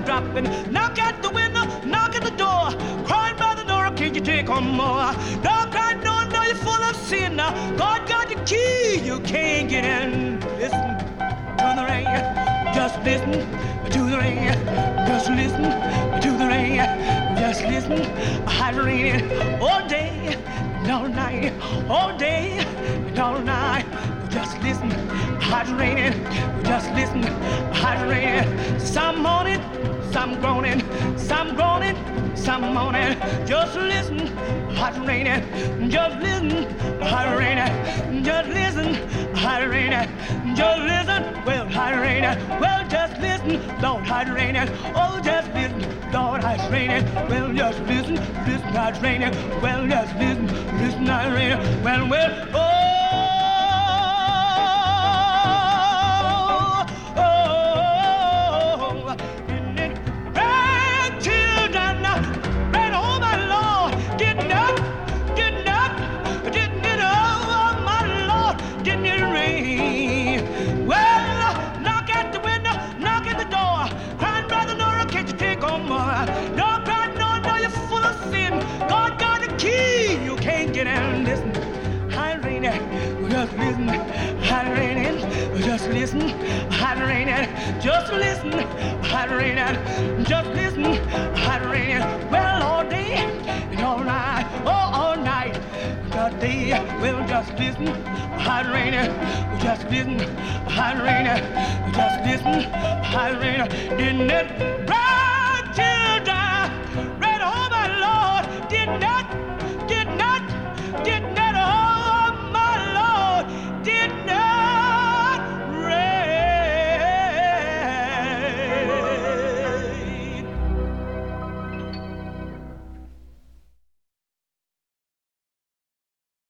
dropping. Knock at the window, knock at the door. Crying by the door, can't you take on more? Don't cry, no, you're full of sin. God got the key, you can't get in. Listen to the rain, just listen to the rain. Just listen to the rain. Just listen, it's raining all day and all night, all day and all night. Just listen, it's raining. Just listen, it's raining. Some moaning, some groaning, some groaning, some moaning. Just listen, it's raining. Just listen, it's raining. Just listen, it's raining. Just listen, well, it's raining. Well, just listen, Lord, it's raining. Oh, just listen, Lord, it's raining. Well, just listen, listen, it's raining. Well, just listen, listen, it's raining. Well, oh. Just listen, it's raining. Just listen, it's raining. Just listen, it's raining. Just listen, it's raining. Well, all day and all night, oh, all night, the day. Well, just listen, it's raining. Just listen, it's raining. Just listen, it's raining. Didn't it rain?